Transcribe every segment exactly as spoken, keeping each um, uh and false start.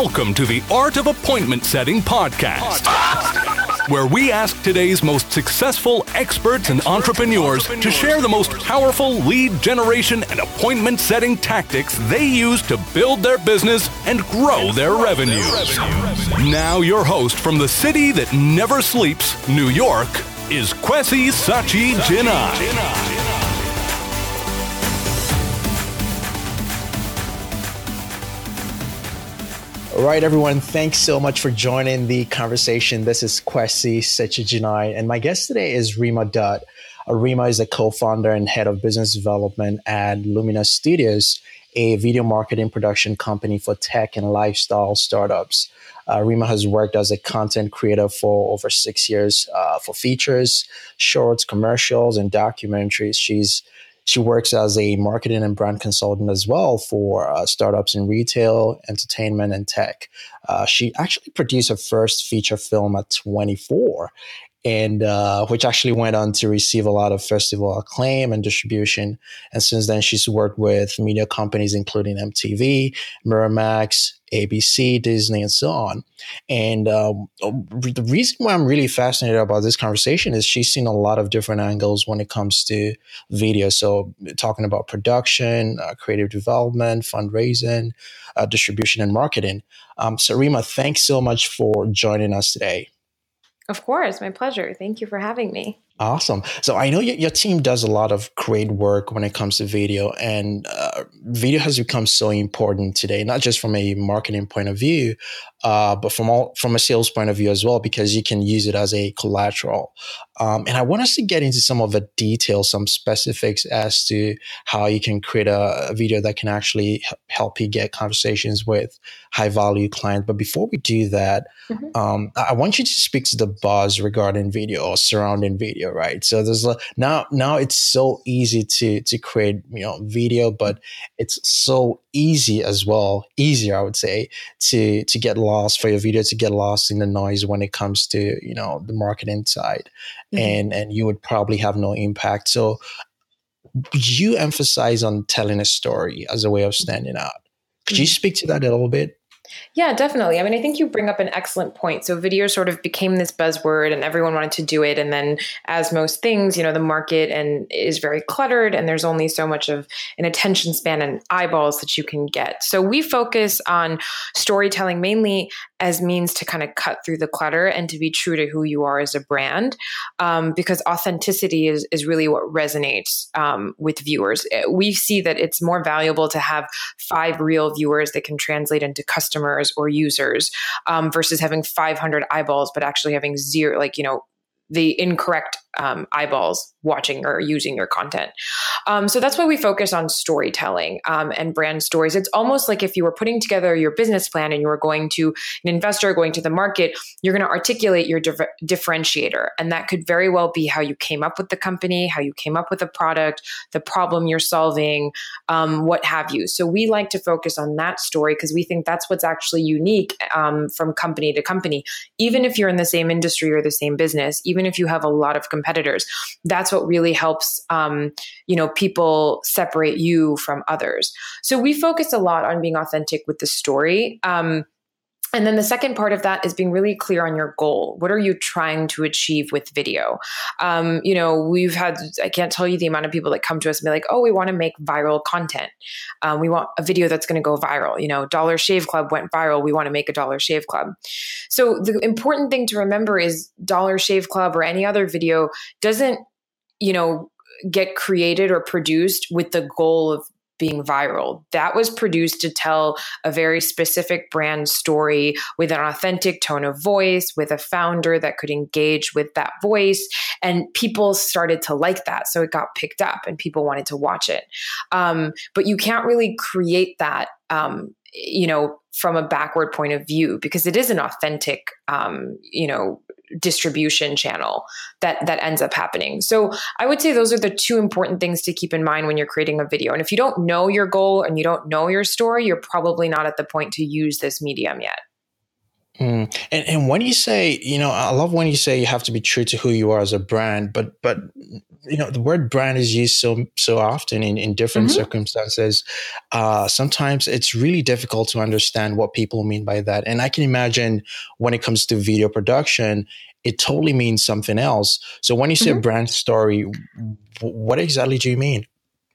Welcome to the Art of Appointment Setting podcast, where we ask today's most successful experts and entrepreneurs to share the most powerful lead generation and appointment setting tactics they use to build their business and grow their revenues. Now your host from the city that never sleeps, New York, is Kwesi Sachi-Jinai. All right, everyone. Thanks so much for joining the conversation. This is Kwesi Sachi-Jinai, and my guest today is Rima Dutt. Uh, Rima is a co-founder and head of business development at Lumina Studios, a video marketing production company for tech and lifestyle startups. Uh, Rima has worked as a content creator for over six years uh, for features, shorts, commercials, and documentaries. She's She works as a marketing and brand consultant as well for uh, startups in retail, entertainment, and tech. Uh, she actually produced her first feature film at twenty-four, and uh, which actually went on to receive a lot of festival acclaim and distribution. And since then, she's worked with media companies including M T V, Miramax, A B C, Disney, and so on. And um, the reason why I'm really fascinated about this conversation is she's seen a lot of different angles when it comes to video. So talking about production, uh, creative development, fundraising, uh, distribution, and marketing. Um, so Rima, thanks so much for joining us today. Of course, my pleasure. Thank you for having me. Awesome. So I know your, your team does a lot of great work when it comes to video, and uh, video has become so important today, not just from a marketing point of view, uh, but from all, from a sales point of view as well, because you can use it as a collateral. Um, and I want us to get into some of the details, some specifics as to how you can create a, a video that can actually help you get conversations with high value clients. But before we do that, mm-hmm. um, I want you to speak to the buzz regarding video or surrounding video. Right. So there's a, now now it's so easy to to create, you know, video, but it's so easy as well, easier, I would say, to to get lost for your video, to get lost in the noise when it comes to, you know, the marketing side. Mm-hmm. And and you would probably have no impact. So you emphasize on telling a story as a way of standing out. Could you speak to that a little bit? Yeah, definitely. I mean, I think you bring up an excellent point. So video sort of became this buzzword and everyone wanted to do it. And then as most things, you know, the market and is very cluttered and there's only so much of an attention span and eyeballs that you can get. So we focus on storytelling mainly as means to kind of cut through the clutter and to be true to who you are as a brand, um, because authenticity is, is really what resonates um, with viewers. We see that it's more valuable to have five real viewers that can translate into customers or users um, versus having five hundred eyeballs, but actually having zero, like, you know, the incorrect um, eyeballs watching or using your content. Um, so that's why we focus on storytelling um, and brand stories. It's almost like if you were putting together your business plan and you were going to an investor, going to the market, you're going to articulate your dif- differentiator. And that could very well be how you came up with the company, how you came up with the product, the problem you're solving, um, what have you. So we like to focus on that story because we think that's what's actually unique um, from company to company. Even if you're in the same industry or the same business, even if you have a lot of competitors, that's what really helps, um, you know, people separate you from others. So we focus a lot on being authentic with the story. Um, And then the second part of that is being really clear on your goal. What are you trying to achieve with video? Um, you know, we've had, I can't tell you the amount of people that come to us and be like, oh, we want to make viral content. Um, we want a video that's going to go viral. You know, Dollar Shave Club went viral. We want to make a Dollar Shave Club. So the important thing to remember is Dollar Shave Club or any other video doesn't, you know, get created or produced with the goal of being viral. That was produced to tell a very specific brand story with an authentic tone of voice, with a founder that could engage with that voice. And people started to like that. So it got picked up and people wanted to watch it. Um, but you can't really create that, um, you know, from a backward point of view, because it is an authentic, um, you know, distribution channel that that ends up happening. So I would say those are the two important things to keep in mind when you're creating a video. And if you don't know your goal and you don't know your story, you're probably not at the point to use this medium yet. Mm. And and when you say, you know, I love when you say you have to be true to who you are as a brand, but but you know, the word brand is used so so often in, in different Mm-hmm. circumstances. Uh, sometimes it's really difficult to understand what people mean by that. And I can imagine when it comes to video production, it totally means something else. So when you say Mm-hmm. brand story, what exactly do you mean?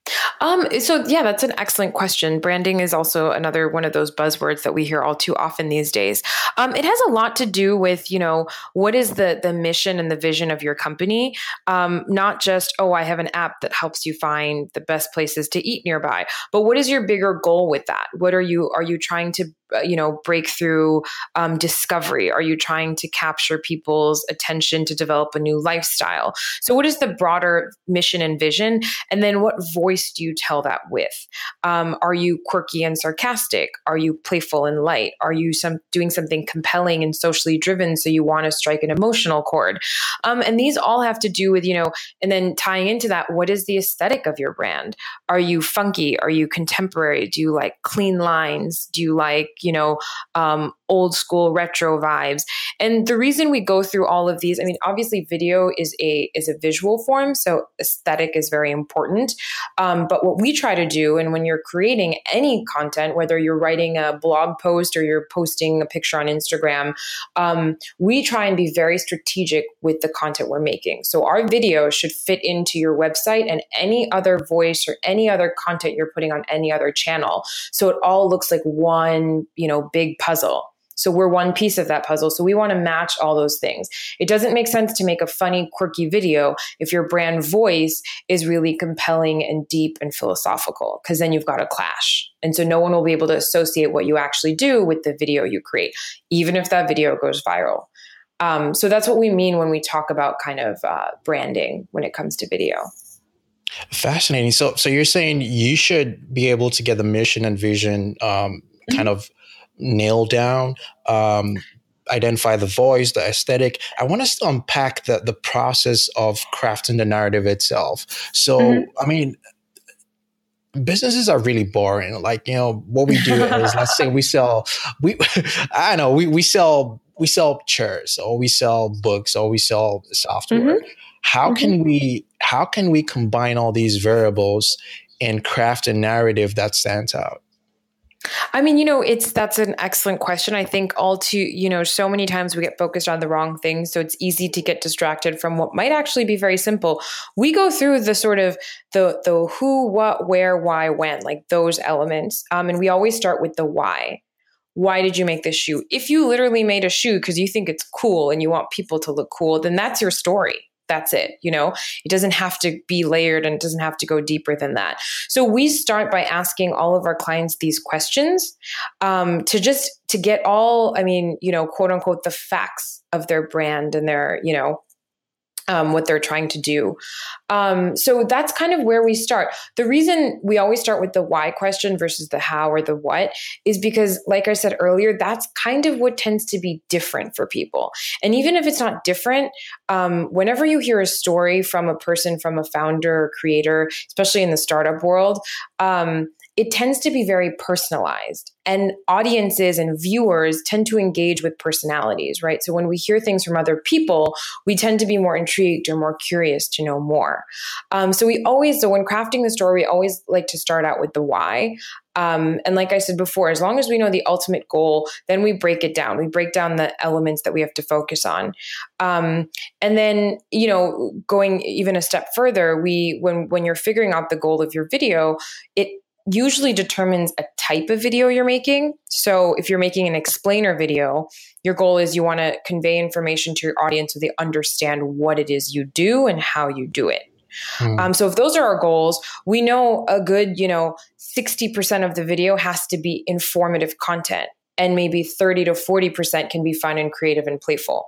Um, so yeah, that's an excellent question. Branding is also another one of those buzzwords that we hear all too often these days. Um, it has a lot to do with, you know, what is the the mission and the vision of your company? Um, not just, oh, I have an app that helps you find the best places to eat nearby, but what is your bigger goal with that? What are you are you trying to uh, you know, break through um, discovery? Are you trying to capture people's attention to develop a new lifestyle? So what is the broader mission and vision? And then what voice do you tell that with? Um, are you quirky and sarcastic? Are you playful and light? Are you some doing something compelling and socially driven so you want to strike an emotional chord? Um, and these all have to do with, you know, and then tying into that, what is the aesthetic of your brand? Are you funky? Are you contemporary? Do you like clean lines? Do you like, you know, um, old school retro vibes? And the reason we go through all of these, I mean, obviously video is a is a visual form, so aesthetic is very important. Um, but what we try to do, and when you're creating any content, whether you're writing a blog post or you're posting a picture on Instagram, um, we try and be very strategic with the content we're making. So our video should fit into your website and any other voice or any other content you're putting on any other channel. So it all looks like one, you know, big puzzle. So we're one piece of that puzzle. So we want to match all those things. It doesn't make sense to make a funny, quirky video if your brand voice is really compelling and deep and philosophical, because then you've got a clash. And so no one will be able to associate what you actually do with the video you create, even if that video goes viral. Um, so that's what we mean when we talk about kind of uh, branding when it comes to video. Fascinating. So, so you're saying you should be able to get the mission and vision um, kind of nailed down, um, identify the voice, the aesthetic. I want us to unpack the the process of crafting the narrative itself. So, mm-hmm. I mean, businesses are really boring. Like, you know, what we do is, let's say we sell, we, I don't know, we, we sell, we sell chairs, or we sell books, or we sell software. Mm-hmm. How mm-hmm. can we, how can we combine all these variables and craft a narrative that stands out? I mean, you know, it's, that's an excellent question. I think all too, you know, so many times we get focused on the wrong things. So it's easy to get distracted from what might actually be very simple. We go through the sort of the, the who, what, where, why, when, like those elements. Um, and we always start with the why. Why did you make this shoe? If you literally made a shoe because you think it's cool and you want people to look cool, then that's your story. That's it. You know, it doesn't have to be layered and it doesn't have to go deeper than that. So we start by asking all of our clients these questions um, to just to get all, I mean, you know, quote unquote, the facts of their brand and their, you know, Um, what they're trying to do. Um, so that's kind of where we start. The reason we always start with the why question versus the how or the what is because, like I said earlier, that's kind of what tends to be different for people. And even if it's not different, um, whenever you hear a story from a person, from a founder or creator, especially in the startup world, um, it tends to be very personalized, and audiences and viewers tend to engage with personalities, right? So when we hear things from other people, we tend to be more intrigued or more curious to know more. Um, so we always, so when crafting the story, we always like to start out with the why. Um, and like I said before, as long as we know the ultimate goal, then we break it down. We break down the elements that we have to focus on. Um, and then, you know, going even a step further, we, when, when you're figuring out the goal of your video, it usually determines a type of video you're making. So if you're making an explainer video, your goal is you want to convey information to your audience so they understand what it is you do and how you do it. Hmm. Um, so if those are our goals, we know a good, you know, sixty percent of the video has to be informative content, and maybe thirty to forty percent can be fun and creative and playful.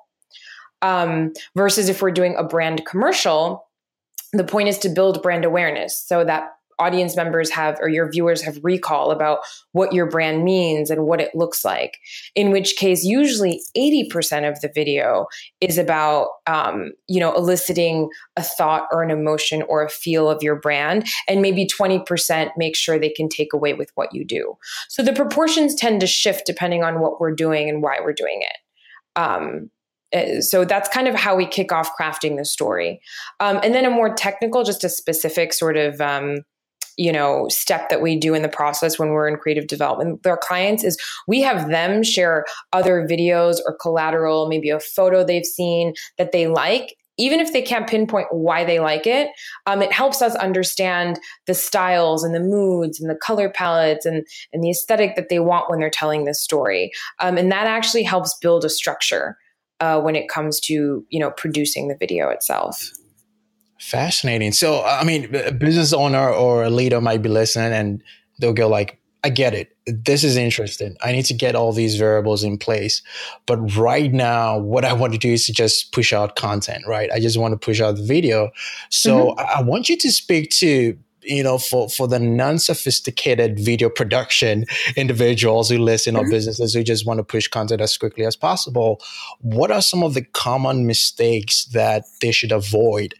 Um, versus if we're doing a brand commercial, the point is to build brand awareness so that audience members have, or your viewers have recall about what your brand means and what it looks like, in which case usually eighty percent of the video is about, um, you know, eliciting a thought or an emotion or a feel of your brand. And maybe twenty percent make sure they can take away with what you do. So the proportions tend to shift depending on what we're doing and why we're doing it. Um, So that's kind of how we kick off crafting the story. Um, and then a more technical, just a specific sort of, um, you know, step that we do in the process when we're in creative development with our clients is we have them share other videos or collateral, maybe a photo they've seen that they like. Even if they can't pinpoint why they like it, um, it helps us understand the styles and the moods and the color palettes and, and the aesthetic that they want when they're telling this story. Um, and that actually helps build a structure Uh, when it comes to, you know, producing the video itself. Fascinating. So, I mean, a business owner or a leader might be listening and they'll go like, I get it. This is interesting. I need to get all these variables in place. But right now, what I want to do is to just push out content, right? I just want to push out the video. So mm-hmm. I, I want you to speak to, you know, for, for the non-sophisticated video production individuals who listen mm-hmm. or businesses who just want to push content as quickly as possible. What are some of the common mistakes that they should avoid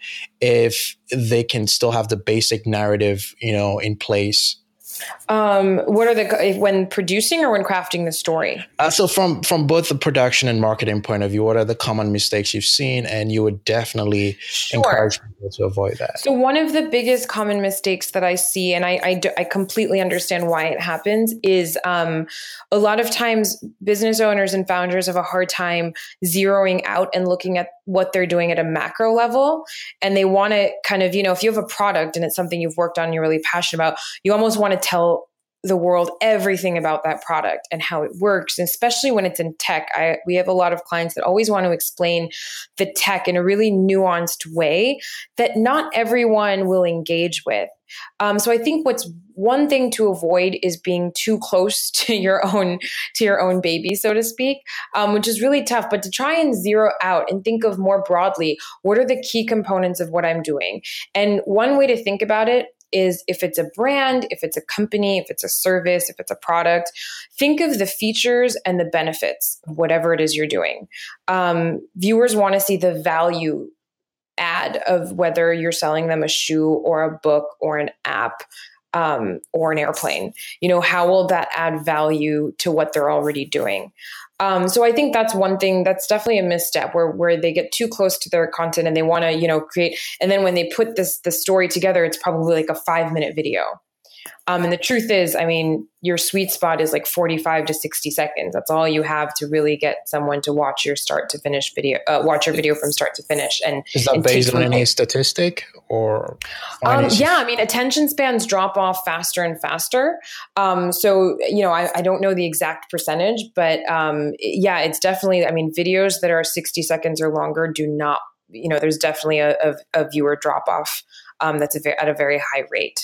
if they can still have the basic narrative, you know, in place? Um, what are the, when producing or when crafting the story? Uh, so from, from both the production and marketing point of view, what are the common mistakes you've seen? And you would definitely sure. encourage people to avoid that. So one of the biggest common mistakes that I see, and I, I, do, I completely understand why it happens, is um, a lot of times business owners and founders have a hard time zeroing out and looking at what they're doing at a macro level. And they want to kind of, you know, if you have a product and it's something you've worked on and you're really passionate about, you almost want to tell the world everything about that product and how it works. And especially when it's in tech, I, we have a lot of clients that always want to explain the tech in a really nuanced way that not everyone will engage with. Um, so I think what's one thing to avoid is being too close to your own to your own baby, so to speak, um, which is really tough. But to try and zero out and think of more broadly, what are the key components of what I'm doing? And one way to think about it is if it's a brand, if it's a company, if it's a service, if it's a product, think of the features and the benefits of whatever it is you're doing. Um, viewers want to see the value add of whether you're selling them a shoe or a book or an app um, or an airplane. You know, how will that add value to what they're already doing? Um, so I think that's one thing that's definitely a misstep where, where they get too close to their content and they want to, you know, create. And then when they put this, the story together, it's probably like a five minute video. Um, and the truth is, I mean, your sweet spot is like forty-five to sixty seconds. That's all you have to really get someone to watch your start to finish video, uh, watch your video from start to finish. And is that and based on any statistic or? Um, yeah, I mean, attention spans drop off faster and faster. Um, so, you know, I, I don't know the exact percentage, but um, yeah, it's definitely, I mean, videos that are sixty seconds or longer do not, you know, there's definitely a, a, a viewer drop off um, that's a, at a very high rate.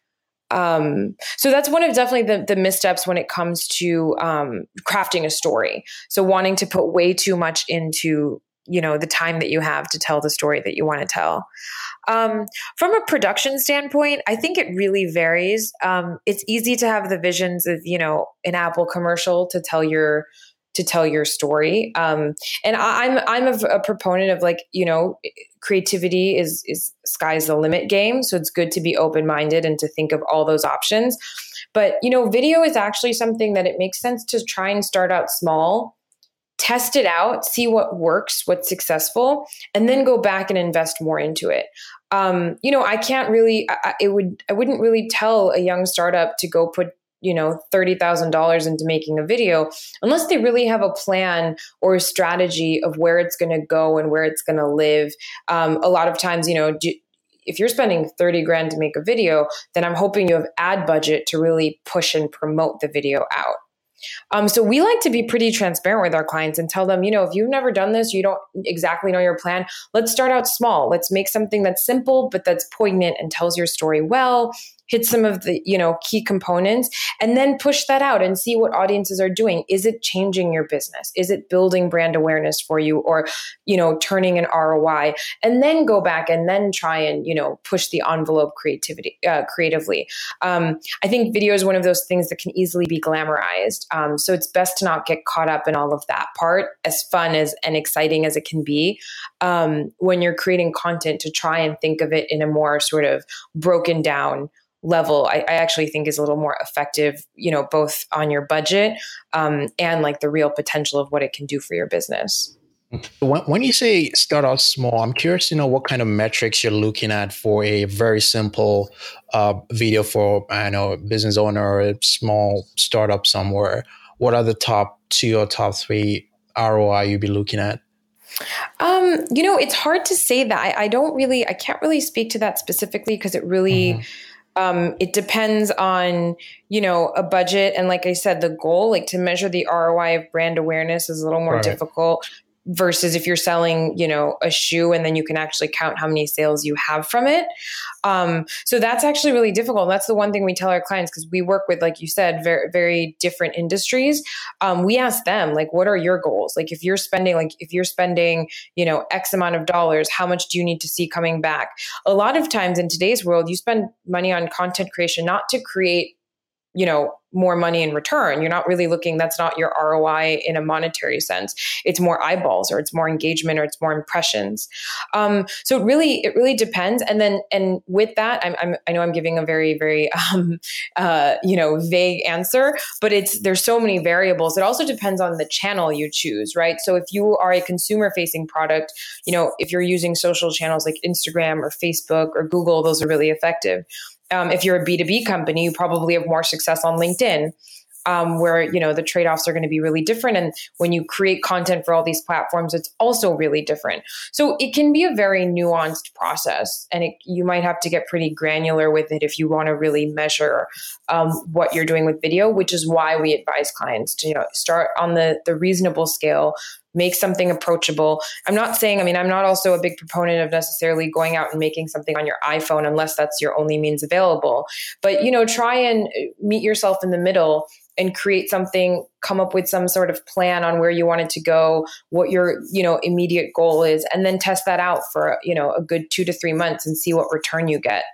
Um, so that's one of definitely the, the missteps when it comes to um, crafting a story. So wanting to put way too much into, you know, the time that you have to tell the story that you want to tell. Um, from a production standpoint, I think it really varies. Um, it's easy to have the visions of, you know, an Apple commercial to tell your to tell your story. Um, and I, I'm I'm a, a proponent of, like, you know, creativity is is sky's the limit game. So it's good to be open-minded and to think of all those options. But, you know, video is actually something that it makes sense to try and start out small, test it out, see what works, what's successful, and then go back and invest more into it. Um, you know, I can't really, I, it would, I wouldn't really tell a young startup to go put, you know, thirty thousand dollars into making a video unless they really have a plan or a strategy of where it's going to go and where it's going to live. Um, a lot of times, you know, do, if you're spending thirty grand to make a video, then I'm hoping you have ad budget to really push and promote the video out. Um, so we like to be pretty transparent with our clients and tell them, you know, if you've never done this, you don't exactly know your plan. Let's start out small. Let's make something that's simple, but that's poignant and tells your story well. Hit some of the, you know, key components, and then push that out and see what audiences are doing. Is it changing your business? Is it building brand awareness for you, or, you know, turning an R O I? And then go back and then try and, you know, push the envelope creativity, uh, creatively. Um, I think video is one of those things that can easily be glamorized. Um, so it's best to not get caught up in all of that part, as fun as and exciting as it can be. Um, when you're creating content, to try and think of it in a more sort of broken down level, I, I actually think is a little more effective, you know, both on your budget um, and like the real potential of what it can do for your business. When, when you say start out small, I'm curious to know what kind of metrics you're looking at for a very simple uh, video for, I know, a business owner or a small startup somewhere. What are the top two or top three R O I you'd be looking at? Um, you know, it's hard to say that. I, I don't really, I can't really speak to that specifically because it really, mm-hmm. Um, it depends on, you know, a budget. And like I said, the goal, like to measure the R O I of brand awareness is a little more right. difficult versus if you're selling, you know, a shoe and then you can actually count how many sales you have from it. Um, so that's actually really difficult. That's the one thing we tell our clients, because we work with, like you said, very, very different industries. Um, we ask them, like, what are your goals? Like, if you're spending, like, if you're spending, you know, X amount of dollars, how much do you need to see coming back? A lot of times in today's world, you spend money on content creation, not to create, you know, more money in return. You're not really looking, that's not your R O I in a monetary sense. It's more eyeballs, or it's more engagement, or it's more impressions. Um, so it really, it really depends. And then, and with that, I'm, I'm I know I'm giving a very, very, um, uh, you know, vague answer, but it's, there's so many variables. It also depends on the channel you choose, right? So if you are a consumer facing product, you know, if you're using social channels like Instagram or Facebook or Google, those are really effective. Um, if you're a B two B company, you probably have more success on LinkedIn, um, where, you know, the trade-offs are going to be really different. And when you create content for all these platforms, it's also really different. So it can be a very nuanced process, and it, you might have to get pretty granular with it if you want to really measure um, what you're doing with video, which is why we advise clients to, you know, start on the, the reasonable scale, make something approachable. I'm not saying, I mean, I'm not also a big proponent of necessarily going out and making something on your iPhone unless that's your only means available. But, you know, try and meet yourself in the middle and create something, come up with some sort of plan on where you want it to go, what your, you know, immediate goal is, and then test that out for, you know, a good two to three months and see what return you get.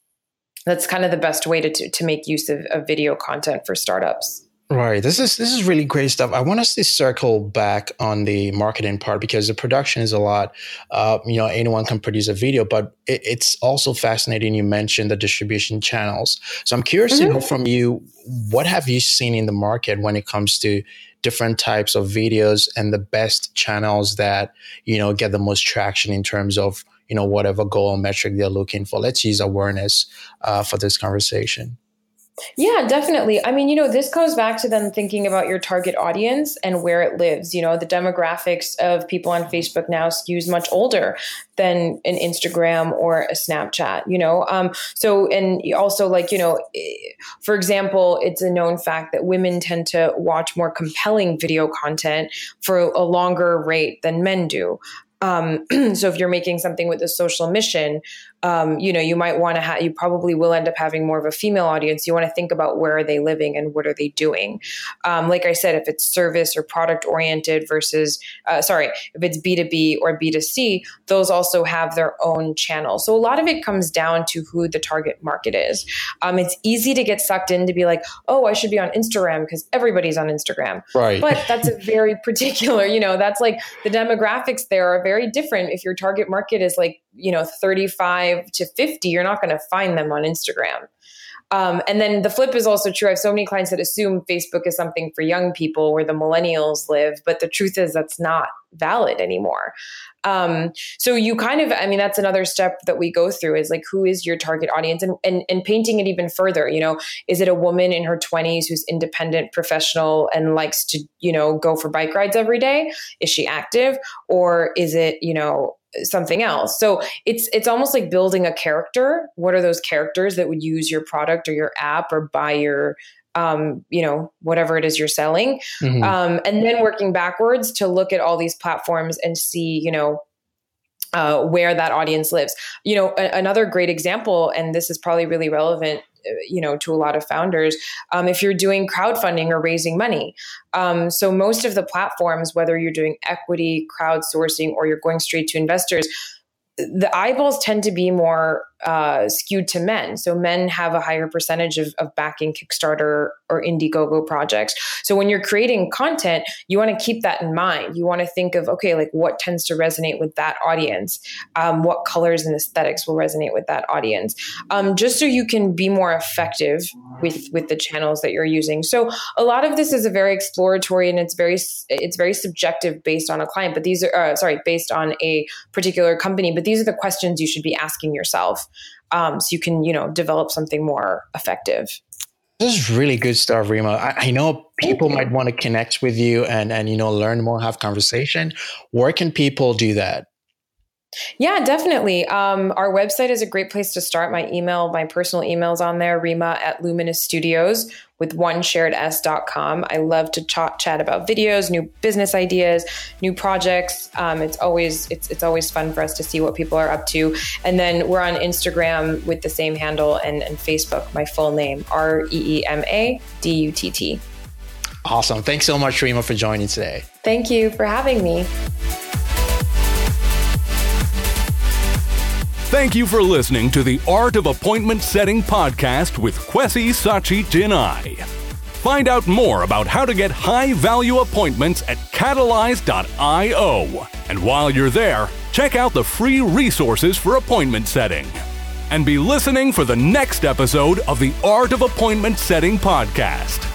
That's kind of the best way to, to, to make use of, of video content for startups. Right. This is this is really great stuff. I want us to circle back on the marketing part, because the production is a lot. Uh, you know, anyone can produce a video, but it, it's also fascinating. You mentioned the distribution channels. So I'm curious mm-hmm. to know from you, what have you seen in the market when it comes to different types of videos and the best channels that, you know, get the most traction in terms of, you know, whatever goal or metric they're looking for? Let's use awareness uh, for this conversation. Yeah, definitely. I mean, you know, this goes back to then thinking about your target audience and where it lives. You know, the demographics of people on Facebook now skews much older than an Instagram or a Snapchat, you know? Um, so, and also like, you know, for example, it's a known fact that women tend to watch more compelling video content for a longer rate than men do. Um, so if you're making something with a social mission, um, you know, you might want to have, you probably will end up having more of a female audience. You want to think about where are they living and what are they doing? Um, like I said, if it's service or product oriented versus, uh, sorry, if it's B two B or B two C, those also have their own channel. So a lot of it comes down to who the target market is. Um, it's easy to get sucked in to be like, oh, I should be on Instagram because everybody's on Instagram. Right. But that's a very particular, you know, that's like the demographics there are very different. If your target market is like, you know, thirty-five to fifty, you're not going to find them on Instagram. Um, and then the flip is also true. I have so many clients that assume Facebook is something for young people where the millennials live, but the truth is that's not valid anymore. Um, so you kind of, I mean, that's another step that we go through is like, who is your target audience, and, and, and painting it even further, you know, is it a woman in her twenties who's independent, professional, and likes to, you know, go for bike rides every day? Is she active? Or is it, you know, something else? So it's, it's almost like building a character. What are those characters that would use your product or your app or buy your, um, you know, whatever it is you're selling. Mm-hmm. Um, and then working backwards to look at all these platforms and see, you know, uh, where that audience lives. You know, a- another great example, and this is probably really relevant, you know, to a lot of founders, um, if you're doing crowdfunding or raising money. Um, so most of the platforms, whether you're doing equity, crowdsourcing, or you're going straight to investors, the eyeballs tend to be more uh, skewed to men. So men have a higher percentage of, of backing Kickstarter or Indiegogo projects. So when you're creating content, you want to keep that in mind. You want to think of, okay, like what tends to resonate with that audience? Um, what colors and aesthetics will resonate with that audience? Um, just so you can be more effective with, with the channels that you're using. So a lot of this is a very exploratory and it's very, it's very subjective based on a client, but these are, uh, sorry, based on a particular company, but these are the questions you should be asking yourself. Um, so you can, you know, develop something more effective. This is really good stuff, Rima. I, I know people might want to connect with you and, and, you know, learn more, have conversation. Where can people do that? Yeah, definitely. Um, our website is a great place to start. My email, my personal email's on there, Rima at Luminous Studios with one shared s dot com. I love to ch- chat about videos, new business ideas, new projects. Um, it's always it's it's always fun for us to see what people are up to. And then we're on Instagram with the same handle and, and Facebook, my full name, R E E M A D U T T. Awesome. Thanks so much, Rima, for joining today. Thank you for having me. Thank you for listening to the Art of Appointment Setting podcast with Kwesi Sachi-Jinai. Find out more about how to get high-value appointments at catalyze dot io. And while you're there, check out the free resources for appointment setting. And be listening for the next episode of the Art of Appointment Setting podcast.